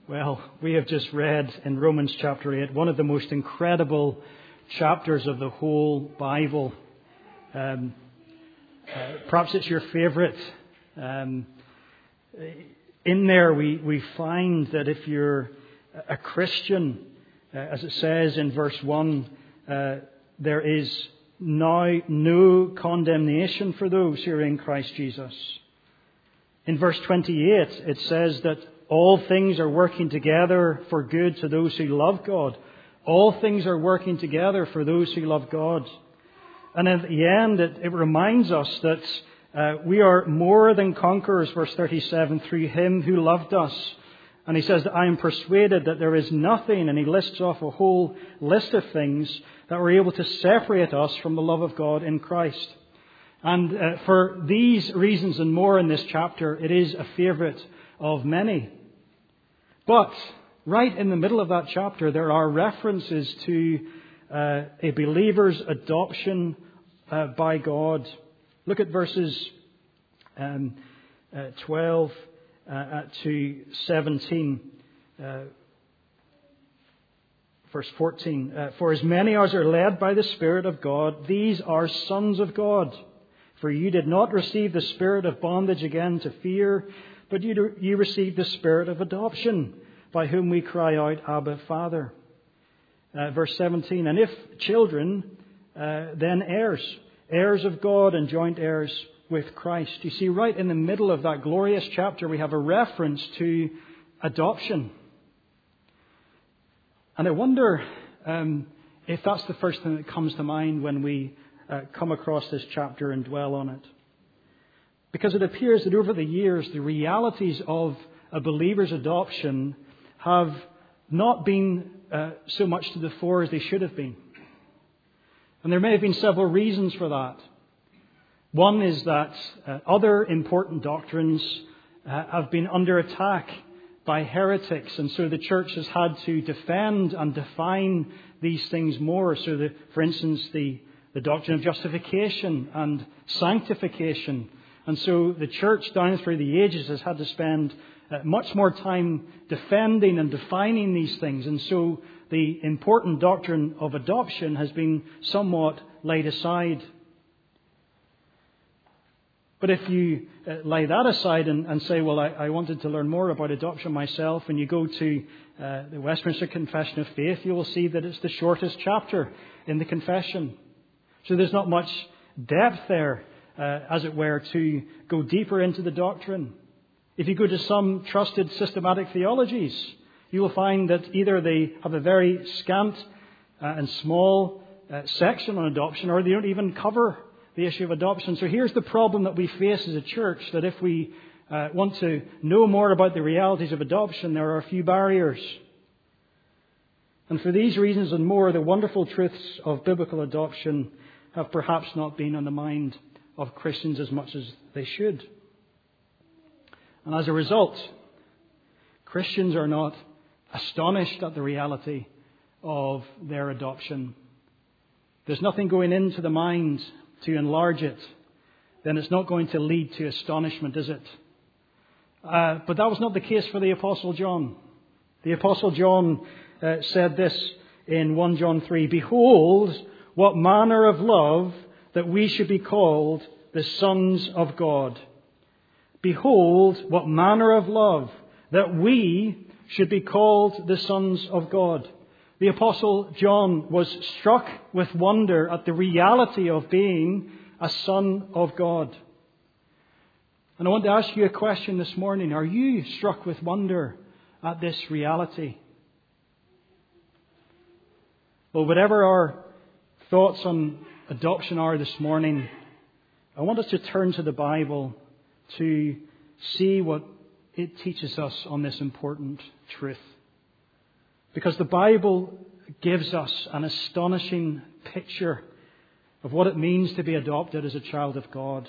Well, we have just read in Romans chapter 8, one of the most incredible chapters of the whole Bible. Perhaps it's your favourite. In there we find that if you're a Christian, as it says in verse 1, there is now no condemnation for those who are in Christ Jesus. In verse 28, it says that all things are working together for good to those who love God. All things are working together for those who love God. And at the end, it reminds us that we are more than conquerors, verse 37, through Him who loved us. And he says that I am persuaded that there is nothing, and he lists off a whole list of things that were able to separate us from the love of God in Christ. And for these reasons and more in this chapter, it is a favourite of many. But right in the middle of that chapter, there are references to a believer's adoption by God. Look at verses 12 to 17. Verse 14. For as many as are led by the Spirit of God, these are sons of God. For you did not receive the spirit of bondage again to fear, but you received the spirit of adoption, by whom we cry out, Abba, Father. Verse 17. And if children, then heirs, heirs of God and joint heirs with Christ. You see, right in the middle of that glorious chapter, we have a reference to adoption. And I wonder if that's the first thing that comes to mind when we come across this chapter and dwell on it. Because it appears that over the years, the realities of a believer's adoption have not been so much to the fore as they should have been. And there may have been several reasons for that. One is that other important doctrines have been under attack by heretics, and so the church has had to defend and define these things more. So, for instance, the doctrine of justification and sanctification. And so the church down through the ages has had to spend much more time defending and defining these things. And so the important doctrine of adoption has been somewhat laid aside. But if you lay that aside and say, well, I wanted to learn more about adoption myself, and you go to the Westminster Confession of Faith, you will see that it's the shortest chapter in the confession. So there's not much depth there, as it were, to go deeper into the doctrine. If you go to some trusted systematic theologies, you will find that either they have a very scant and small section on adoption, or they don't even cover the issue of adoption. So here's the problem that we face as a church, that if we want to know more about the realities of adoption, there are a few barriers. And for these reasons and more, the wonderful truths of biblical adoption have perhaps not been on the mind of Christians as much as they should. And as a result, Christians are not astonished at the reality of their adoption. There's nothing going into the mind to enlarge it, then it's not going to lead to astonishment, is it? But that was not the case for the Apostle John. The Apostle John said this in 1 John 3, Behold, what manner of love that we should be called the sons of God. Behold, what manner of love that we should be called the sons of God. The Apostle John was struck with wonder at the reality of being a son of God. And I want to ask you a question this morning. Are you struck with wonder at this reality? Well, whatever our thoughts on adoption are this morning, I want us to turn to the Bible to see what it teaches us on this important truth. Because the Bible gives us an astonishing picture of what it means to be adopted as a child of God.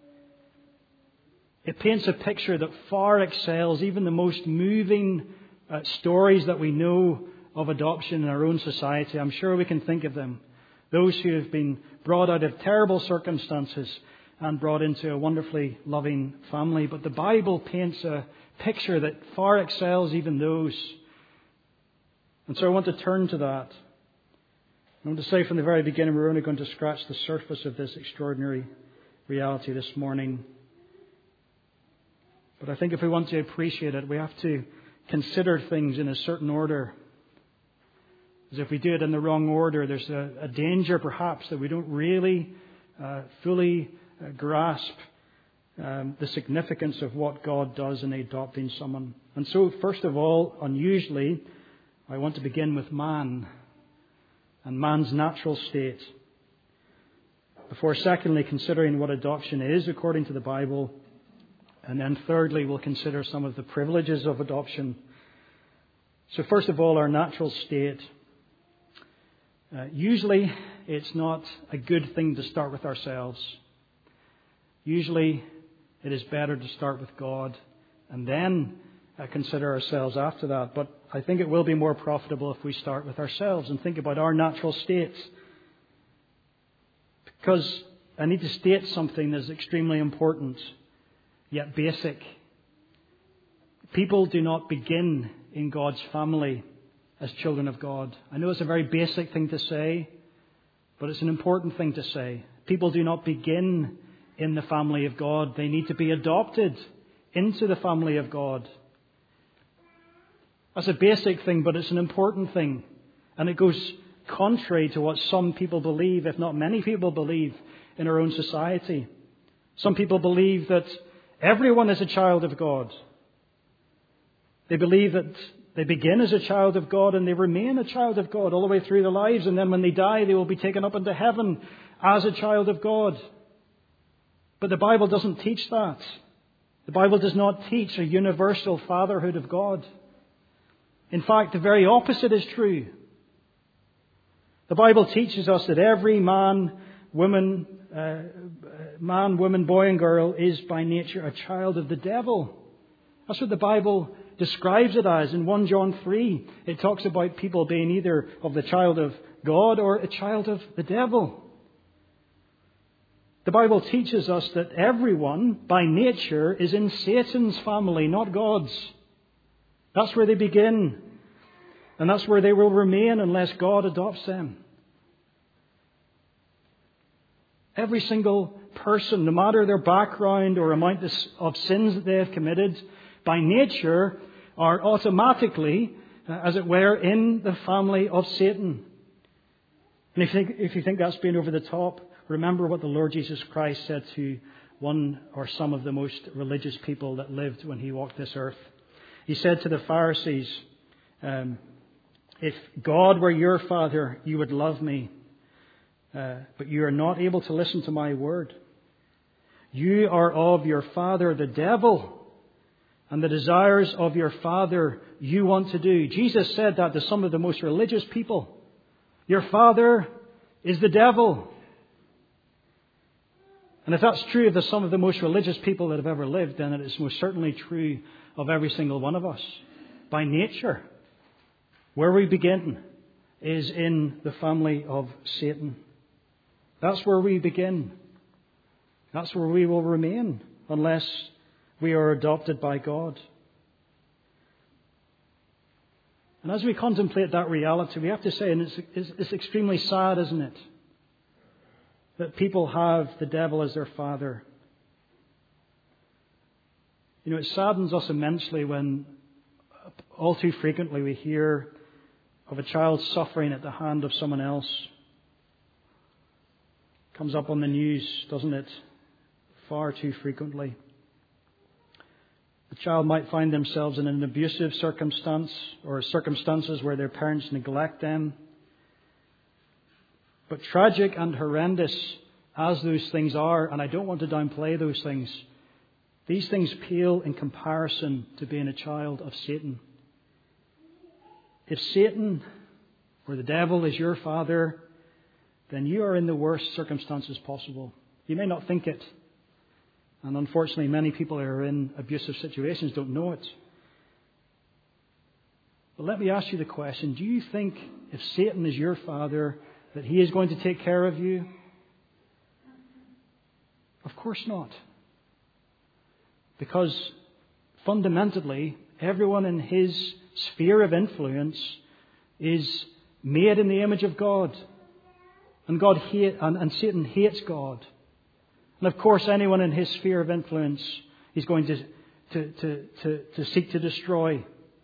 It paints a picture that far excels even the most moving stories that we know of adoption in our own society. I'm sure we can think of them. Those who have been brought out of terrible circumstances and brought into a wonderfully loving family. But the Bible paints a picture that far excels even those. And so I want to turn to that. I want to say from the very beginning, we're only going to scratch the surface of this extraordinary reality this morning. But I think if we want to appreciate it, we have to consider things in a certain order. Because if we do it in the wrong order, there's a danger perhaps that we don't really fully grasp the significance of what God does in adopting someone. And so, first of all, unusually, I want to begin with man and man's natural state. Before, secondly, considering what adoption is according to the Bible. And then thirdly, we'll consider some of the privileges of adoption. So first of all, our natural state. Usually, it's not a good thing to start with ourselves. Usually, it is better to start with God and then consider ourselves after that. But I think it will be more profitable if we start with ourselves and think about our natural state. Because I need to state something that is extremely important, yet basic. People do not begin in God's family as children of God. I know it's a very basic thing to say, but it's an important thing to say. People do not begin in the family of God. They need to be adopted into the family of God. That's a basic thing, but it's an important thing. And it goes contrary to what some people believe, if not many people believe, in our own society. Some people believe that everyone is a child of God. They believe that they begin as a child of God and they remain a child of God all the way through their lives. And then when they die, they will be taken up into heaven as a child of God. But the Bible doesn't teach that. The Bible does not teach a universal fatherhood of God. In fact, the very opposite is true. The Bible teaches us that every man, woman, boy and girl is by nature a child of the devil. That's what the Bible describes it as. In 1 John 3, it talks about people being either of the child of God or a child of the devil. The Bible teaches us that everyone by nature is in Satan's family, not God's. That's where they begin. And that's where they will remain unless God adopts them. Every single person, no matter their background or amount of sins that they have committed, by nature are automatically, as it were, in the family of Satan. And if you think that's being over the top, remember what the Lord Jesus Christ said to one or some of the most religious people that lived when he walked this earth. He said to the Pharisees, if God were your father, you would love me. But you are not able to listen to my word. You are of your father, the devil, and the desires of your father you want to do. Jesus said that to some of the most religious people. Your father is the devil. And if that's true of some of the most religious people that have ever lived, then it is most certainly true of every single one of us. By nature, where we begin is in the family of Satan. That's where we begin. That's where we will remain unless we are adopted by God. And as we contemplate that reality, we have to say, and it's extremely sad, isn't it, that people have the devil as their father. You know, it saddens us immensely when all too frequently we hear of a child suffering at the hand of someone else. Comes up on the news, doesn't it? Far too frequently. The child might find themselves in an abusive circumstance or circumstances where their parents neglect them. But tragic and horrendous as those things are, and I don't want to downplay those things, these things pale in comparison to being a child of Satan. If Satan or the devil is your father, then you are in the worst circumstances possible. You may not think it. And unfortunately, many people who are in abusive situations don't know it. But let me ask you the question, do you think if Satan is your father, that he is going to take care of you? Of course not. Because fundamentally, everyone in his sphere of influence is made in the image of God. And and Satan hates God. And of course, anyone in his sphere of influence he's going to seek to destroy.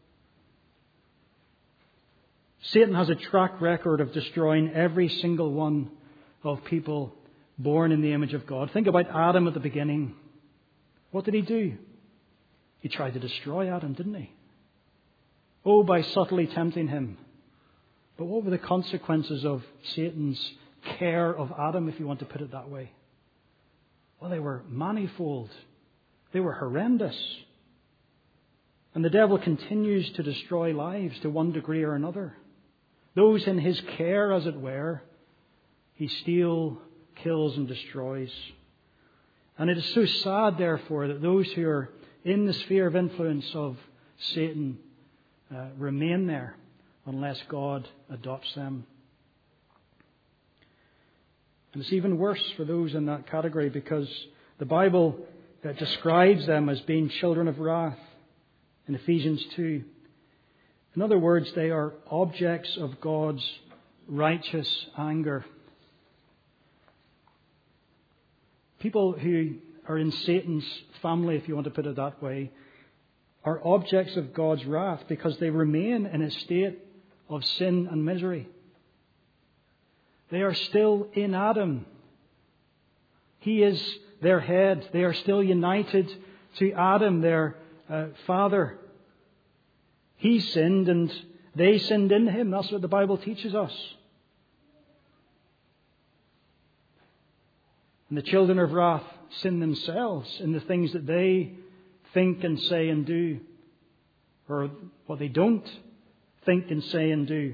Satan has a track record of destroying every single one of people born in the image of God. Think about Adam at the beginning. What did he do? He tried to destroy Adam, didn't he? Oh, by subtly tempting him. But what were the consequences of Satan's care of Adam, if you want to put it that way? Well, they were manifold. They were horrendous. And the devil continues to destroy lives to one degree or another. Those in his care, as it were, he steals, kills and destroys. And it is so sad, therefore, that those who are in the sphere of influence of Satan remain there unless God adopts them. And it's even worse for those in that category because the Bible describes them as being children of wrath in Ephesians 2. In other words, they are objects of God's righteous anger. People who are in Satan's family, if you want to put it that way, are objects of God's wrath because they remain in a state of sin and misery. They are still in Adam. He is their head. They are still united to Adam, their father. He sinned and they sinned in him. That's what the Bible teaches us. And the children of wrath sin themselves in the things that they think and say and do, or what they don't think and say and do.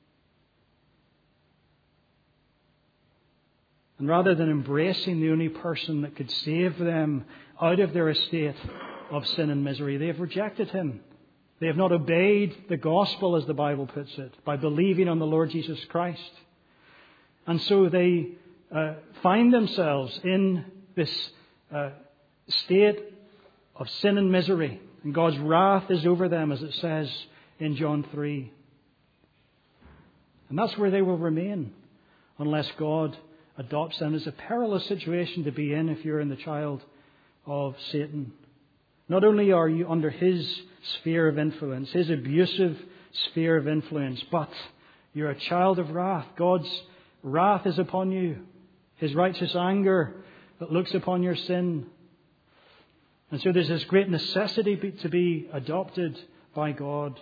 And rather than embracing the only person that could save them out of their estate of sin and misery, they have rejected him. They have not obeyed the gospel, as the Bible puts it, by believing on the Lord Jesus Christ. And so they find themselves in this state of sin and misery. And God's wrath is over them, as it says in John 3. And that's where they will remain unless God adopts them. It's a perilous situation to be in if you're in the child of Satan. Not only are you under his sphere of influence, his abusive sphere of influence, but you're a child of wrath. God's wrath is upon you. His righteous anger that looks upon your sin. And so there's this great necessity to be adopted by God.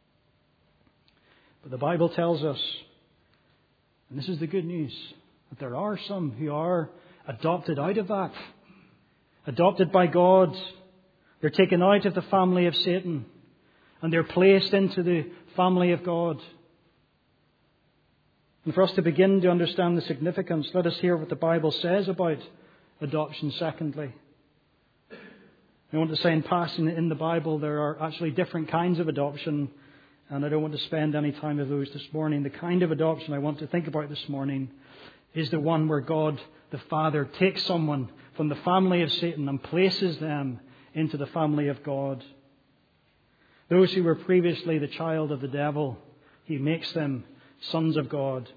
But the Bible tells us, and this is the good news, that there are some who are adopted out of that. Adopted by God. They're taken out of the family of Satan. And they're placed into the family of God. And for us to begin to understand the significance, let us hear what the Bible says about adoption secondly. I want to say in passing, in the Bible there are actually different kinds of adoption, and I don't want to spend any time with those this morning. The kind of adoption I want to think about this morning is the one where God the Father takes someone from the family of Satan and places them into the family of God. Those who were previously the child of the devil, he makes them sons of God.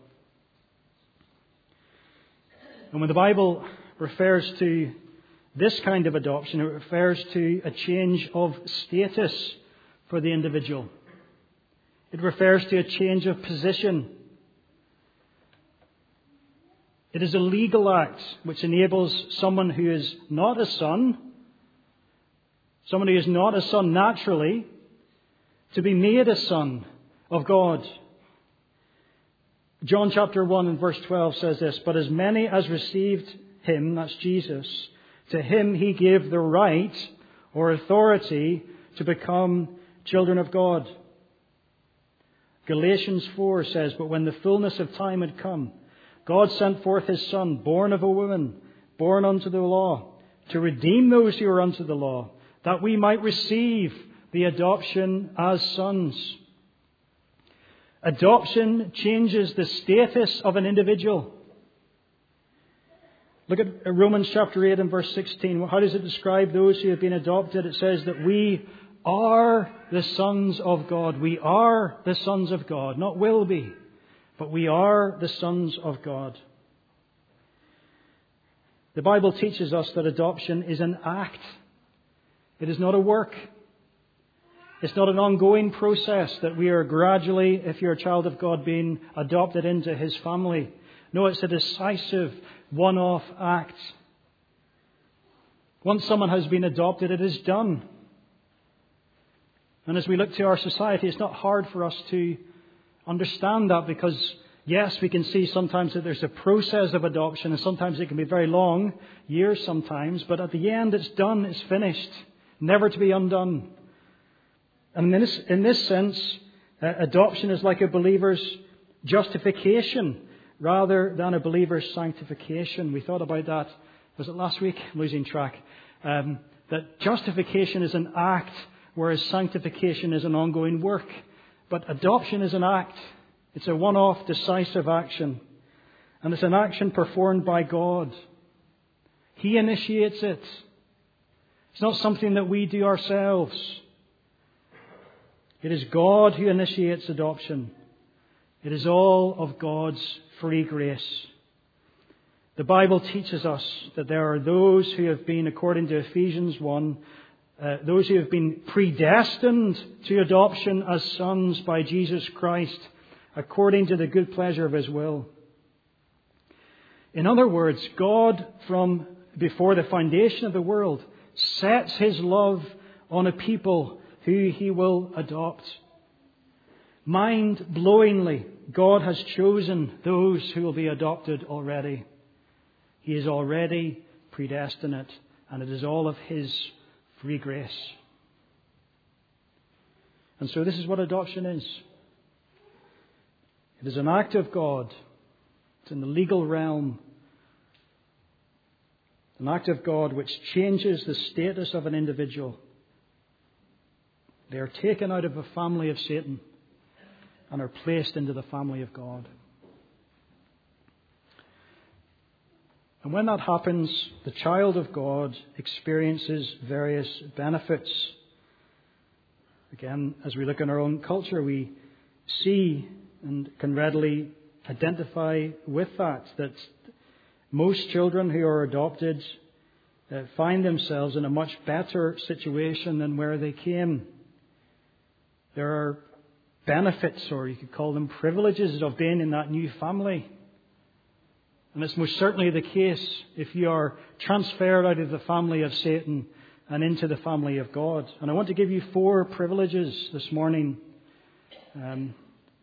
And when the Bible refers to this kind of adoption, it refers to a change of status for the individual. It refers to a change of position. It is a legal act which enables someone who is not a son, someone who is not a son naturally, to be made a son of God. John chapter 1 and verse 12 says this, "But as many as received him," that's Jesus, "to him he gave the right or authority to become children of God." Galatians 4 says, "But when the fullness of time had come, God sent forth his Son, born of a woman, born unto the law, to redeem those who are unto the law, that we might receive the adoption as sons." Adoption changes the status of an individual. Look at Romans chapter 8 and verse 16. How does it describe those who have been adopted? It says that we are the sons of God. We are the sons of God. Not will be, but we are the sons of God. The Bible teaches us that adoption is an act. It is not a work. It's not an ongoing process that we are gradually, if you're a child of God, being adopted into His family. No, it's a decisive, one-off act. Once someone has been adopted, it is done. And as we look to our society, it's not hard for us to understand that because, yes, we can see sometimes that there's a process of adoption and sometimes it can be very long, years sometimes, but at the end it's done, it's finished, never to be undone. And in this sense, adoption is like a believer's justification rather than a believer's sanctification. We thought about that, was it last week? I'm losing track. That justification is an act, whereas sanctification is an ongoing work. But adoption is an act. It's a one-off, decisive action. And it's an action performed by God. He initiates it. It's not something that we do ourselves. It is God who initiates adoption. It is all of God's free grace. The Bible teaches us that there are those who have been, according to Ephesians 1, those who have been predestined to adoption as sons by Jesus Christ, according to the good pleasure of His will. In other words, God, from before the foundation of the world, sets His love on a people who He will adopt. Mind-blowingly, God has chosen those who will be adopted already. He is already predestinate, and it is all of His free grace. And so this is what adoption is. It is an act of God. It's in the legal realm. An act of God which changes the status of an individual. They are taken out of the family of Satan and are placed into the family of God. And when that happens, the child of God experiences various benefits. Again, as we look in our own culture, we see and can readily identify with that most children who are adopted find themselves in a much better situation than where they came. There are benefits, or you could call them privileges, of being in that new family. And it's most certainly the case if you are transferred out of the family of Satan and into the family of God. And I want to give you 4 privileges this morning. And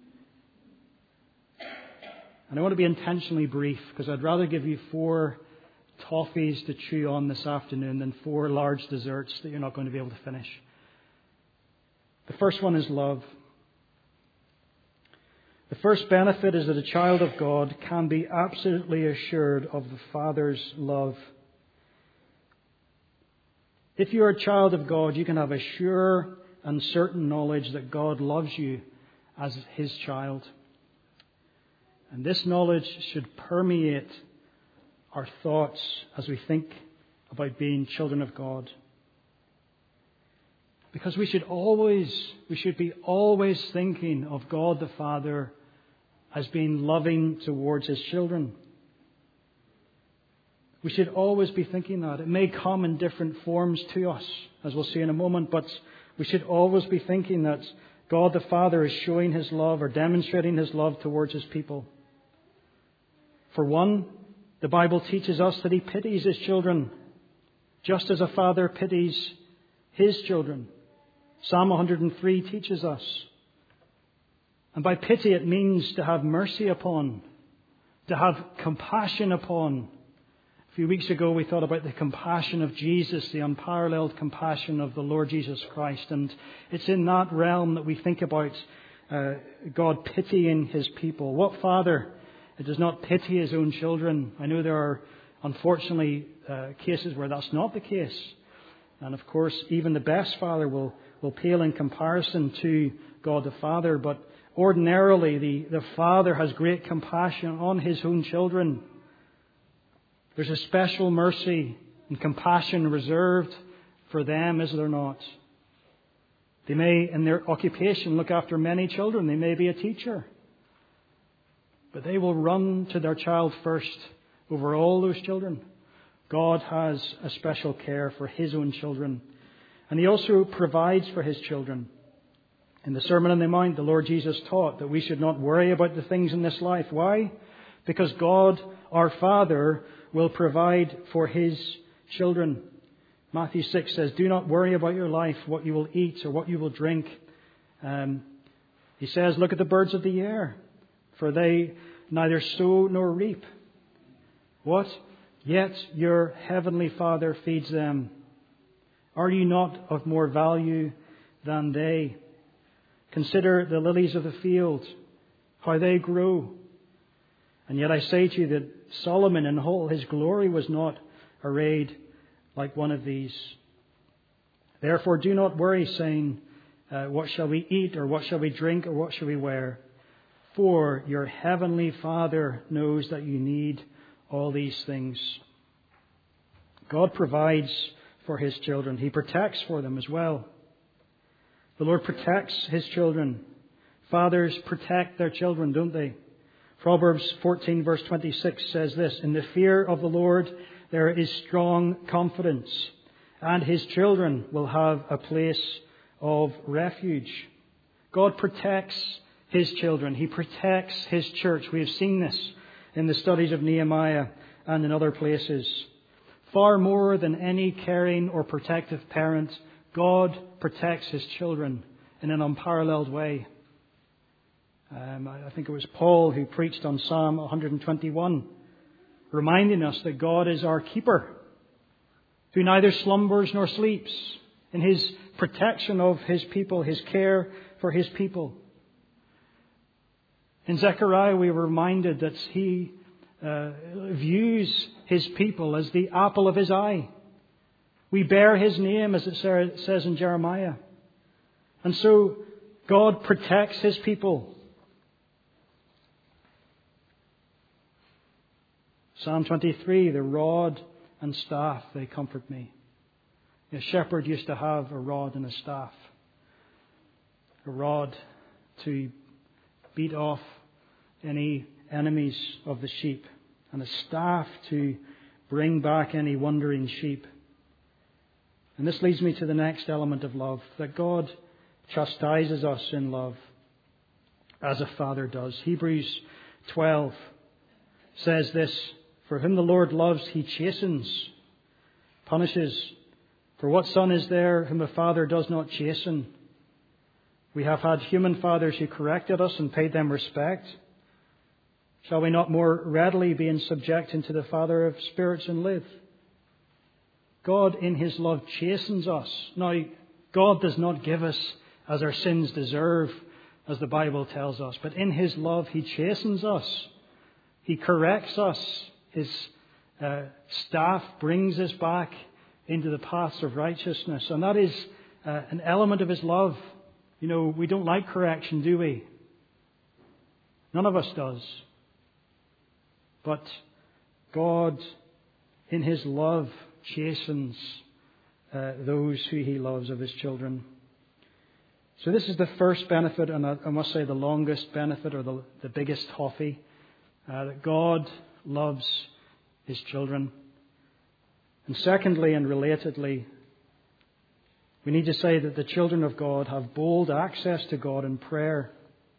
I want to be intentionally brief because I'd rather give you 4 toffees to chew on this afternoon than 4 large desserts that you're not going to be able to finish. The first one is love. The first benefit is that a child of God can be absolutely assured of the Father's love. If you're a child of God, you can have a sure and certain knowledge that God loves you as His child. And this knowledge should permeate our thoughts as we think about being children of God. Because we should be always thinking of God the Father as being loving towards His children. We should always be thinking that. It may come in different forms to us, as we'll see in a moment, but we should always be thinking that God the Father is showing His love or demonstrating His love towards His people. For one, the Bible teaches us that He pities His children, just as a father pities his children. Psalm 103 teaches us. And by pity it means to have mercy upon, to have compassion upon. A few weeks ago we thought about the compassion of Jesus, the unparalleled compassion of the Lord Jesus Christ. And it's in that realm that we think about God pitying His people. What father does not pity his own children? I know there are unfortunately cases where that's not the case. And of course even the best father will pale in comparison to God the Father. But ordinarily the Father has great compassion on His own children. There's a special mercy and compassion reserved for them, is there not? They may, in their occupation, look after many children. They may be a teacher. But they will run to their child first over all those children. God has a special care for His own children. And He also provides for His children. In the Sermon on the Mount, the Lord Jesus taught that we should not worry about the things in this life. Why? Because God, our Father, will provide for His children. Matthew 6 says, do not worry about your life, what you will eat or what you will drink. He says, look at the birds of the air, for they neither sow nor reap. What? Yet your heavenly Father feeds them. Are you not of more value than they? Consider the lilies of the field, how they grow. And yet I say to you that Solomon in all his glory was not arrayed like one of these. Therefore do not worry, saying, what shall we eat, or what shall we drink, or what shall we wear? For your heavenly Father knows that you need all these things. God provides for His children. He protects for them as well. The Lord protects His children. Fathers protect their children, don't they? Proverbs 14 verse 26 says this, in the fear of the Lord there is strong confidence, and His children will have a place of refuge. God protects His children. He protects His church. We have seen this in the studies of Nehemiah and in other places. Far more than any caring or protective parent, God protects His children in an unparalleled way. I think it was Paul who preached on Psalm 121, reminding us that God is our keeper, who neither slumbers nor sleeps, in His protection of His people, His care for His people. In Zechariah we were reminded that He views His people as the apple of His eye. We bear His name, as it says in Jeremiah. And so God protects His people. Psalm 23, the rod and staff, they comfort me. A shepherd used to have a rod and a staff. A rod to beat off any enemies of the sheep, and a staff to bring back any wandering sheep. And this leads me to the next element of love, that God chastises us in love as a father does. Hebrews 12 says this, for whom the Lord loves, He chastens, punishes. For what son is there whom a father does not chasten? We have had human fathers who corrected us and paid them respect. Shall we not more readily be in subjection to the Father of spirits and live? God in His love chastens us. Now, God does not give us as our sins deserve, as the Bible tells us. But in His love, He chastens us. He corrects us. His staff brings us back into the paths of righteousness. And that is an element of His love. You know, we don't like correction, do we? None of us does. But God, in His love, chastens those who He loves of His children. So this is the first benefit, and I must say the longest benefit, or the biggest toffee, that God loves His children. And secondly, and relatedly, we need to say that the children of God have bold access to God in prayer.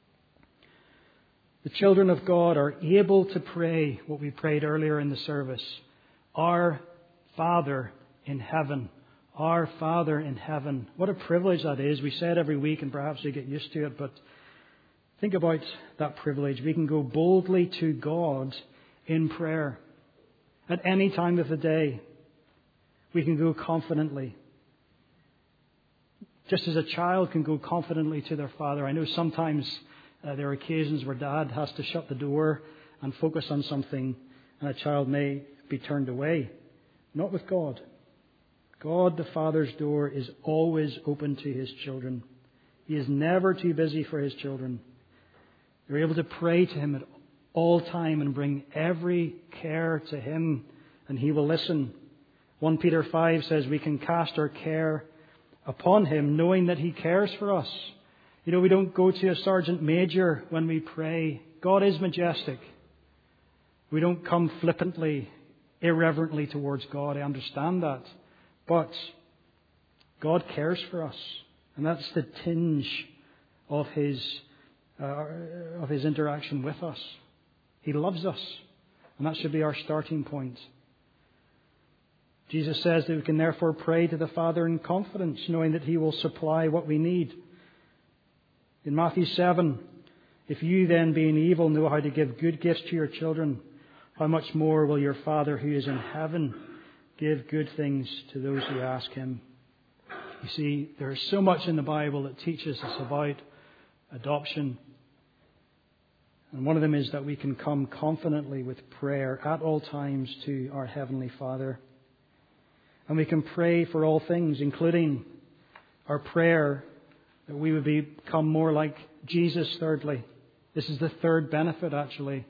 The children of God are able to pray what we prayed earlier in the service. Our Father in heaven. Our Father in heaven. What a privilege that is. We say it every week and perhaps we get used to it, but think about that privilege. We can go boldly to God in prayer. At any time of the day, we can go confidently. Just as a child can go confidently to their father. I know sometimes there are occasions where dad has to shut the door and focus on something, and a child may be turned away. Not with God. God, the Father's door, is always open to His children. He is never too busy for His children. They're able to pray to Him at all time and bring every care to Him and He will listen. 1 Peter 5 says we can cast our care upon Him, knowing that He cares for us. You know, we don't go to a sergeant major when we pray. God is majestic. We don't come flippantly, irreverently towards God. I understand that. But God cares for us. And that's the tinge of His interaction with us. He loves us. And that should be our starting point. Jesus says that we can therefore pray to the Father in confidence, knowing that He will supply what we need. In Matthew 7, if you then, being evil, know how to give good gifts to your children, how much more will your Father who is in heaven give good things to those who ask Him? You see, there is so much in the Bible that teaches us about adoption. And one of them is that we can come confidently with prayer at all times to our Heavenly Father. And we can pray for all things, including our prayer that we would become more like Jesus, thirdly. This is the third benefit, actually.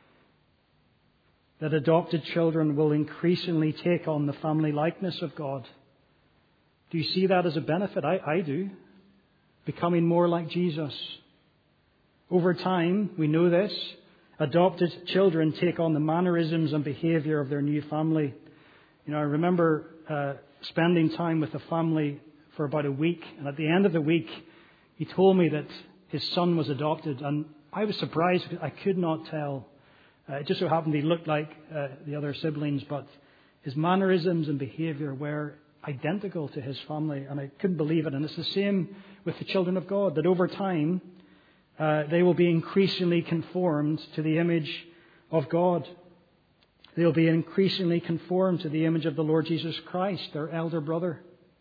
That adopted children will increasingly take on the family likeness of God. Do you see that as a benefit? I do. Becoming more like Jesus. Over time, we know this, adopted children take on the mannerisms and behaviour of their new family. You know, I remember spending time with a family for about a week, and at the end of the week, he told me that his son was adopted, and I was surprised because I could not tell. It just so happened he looked like the other siblings, but his mannerisms and behaviour were identical to his family, and I couldn't believe it. And it's the same with the children of God, that over time they will be increasingly conformed to the image of God. They will be increasingly conformed to the image of the Lord Jesus Christ, their elder brother.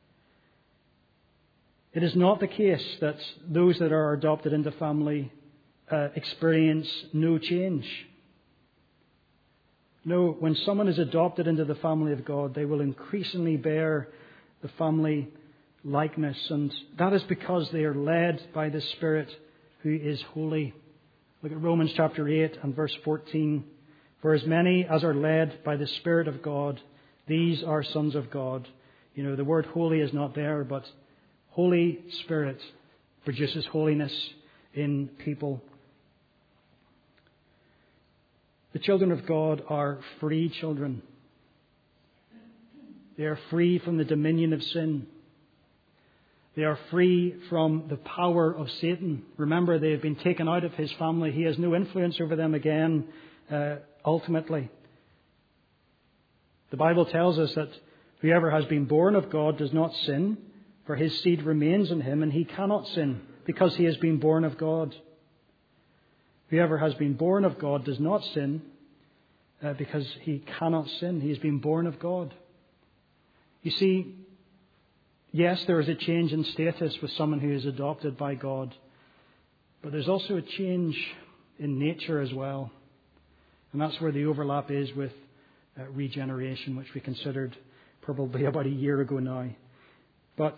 It is not the case that those that are adopted into family experience no change. No, when someone is adopted into the family of God, they will increasingly bear the family likeness. And that is because they are led by the Spirit who is holy. Look at Romans chapter 8 and verse 14. For as many as are led by the Spirit of God, these are sons of God. You know, the word holy is not there, but Holy Spirit produces holiness in people. The children of God are free children. They are free from the dominion of sin. They are free from the power of Satan. Remember, they have been taken out of his family. He has no influence over them again, ultimately. The Bible tells us that whoever has been born of God does not sin, for his seed remains in him, and he cannot sin because he has been born of God. Whoever has been born of God does not sin because he cannot sin. He has been born of God. You see, yes, there is a change in status with someone who is adopted by God, but there's also a change in nature as well. And that's where the overlap is with regeneration, which we considered probably about a year ago now. But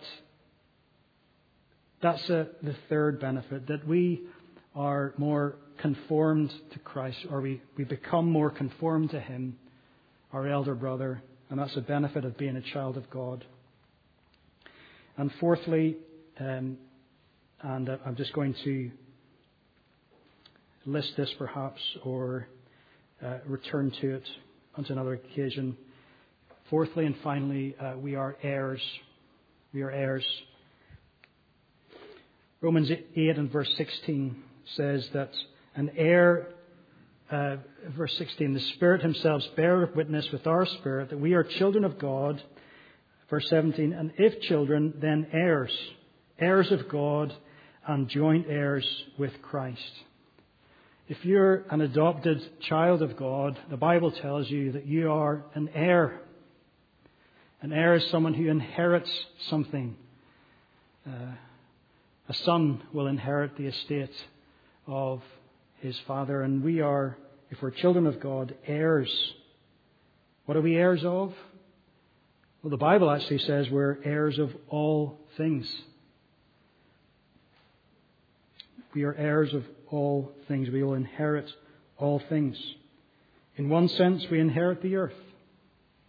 that's the third benefit, that we are more conformed to Christ, or we become more conformed to Him, our elder brother, and that's a benefit of being a child of God. And fourthly, and I'm just going to list this perhaps, or return to it on another occasion. Fourthly and finally, we are heirs. We are heirs. Romans 8 and verse 16 says that an heir, verse 16, the Spirit Himself beareth witness with our spirit that we are children of God. Verse 17, and if children, then heirs, heirs of God and joint heirs with Christ. If you're an adopted child of God, the Bible tells you that you are an heir. An heir is someone who inherits something. A son will inherit the estate of his father, and we are, if we're children of God, heirs. What are we heirs of? Well, the Bible actually says we're heirs of all things. We are heirs of all things. We will inherit all things. In one sense, we inherit the earth.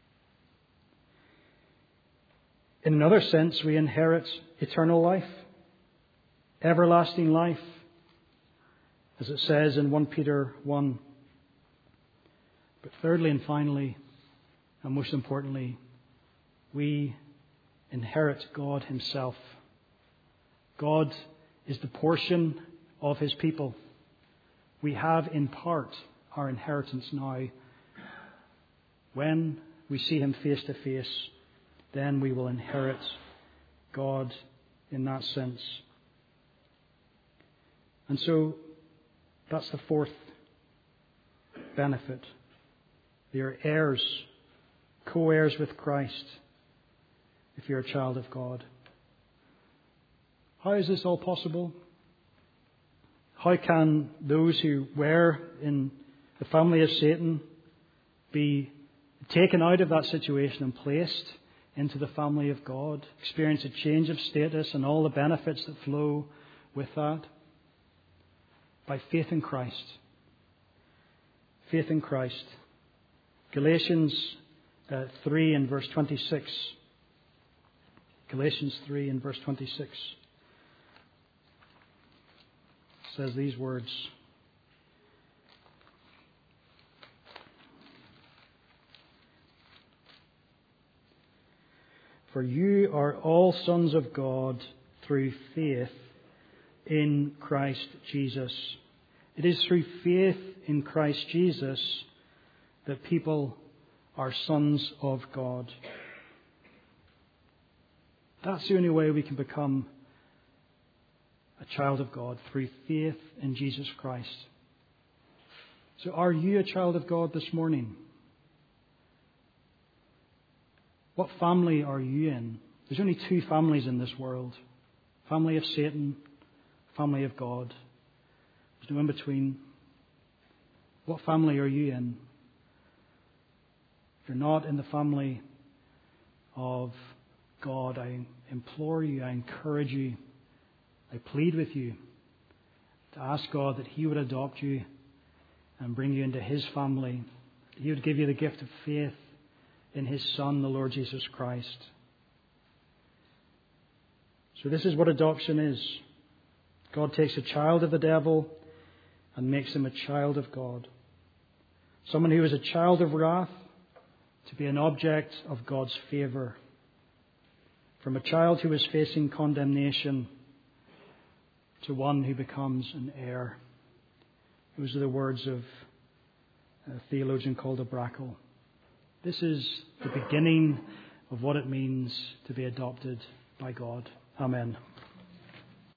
In another sense, we inherit eternal life, everlasting life, as it says in 1 Peter 1. But thirdly and finally, and most importantly, we inherit God himself. God is the portion of his people. We have in part our inheritance now. When we see him face to face, then we will inherit God in that sense. And so that's the fourth benefit. We are heirs, co-heirs with Christ, if you're a child of God. How is this all possible? How can those who were in the family of Satan be taken out of that situation and placed into the family of God, experience a change of status and all the benefits that flow with that? By faith in Christ. Faith in Christ. Galatians 3 and verse 26. Galatians 3 and verse 26 says these words. For you are all sons of God through faith in Christ Jesus. It is through faith in Christ Jesus that people are sons of God. That's the only way we can become a child of God, through faith in Jesus Christ. So are you a child of God this morning? What family are you in? There's only two families in this world. Family of Satan, family of God. There's no in between. What family are you in? If you're not in the family of God, I implore you, I encourage you, I plead with you to ask God that he would adopt you and bring you into his family. That he would give you the gift of faith in his Son, the Lord Jesus Christ. So this is what adoption is. God takes a child of the devil and makes him a child of God. Someone who is a child of wrath to be an object of God's favour. From a child who is facing condemnation to one who becomes an heir. Those are the words of a theologian called Brackle. This is the beginning of what it means to be adopted by God. Amen.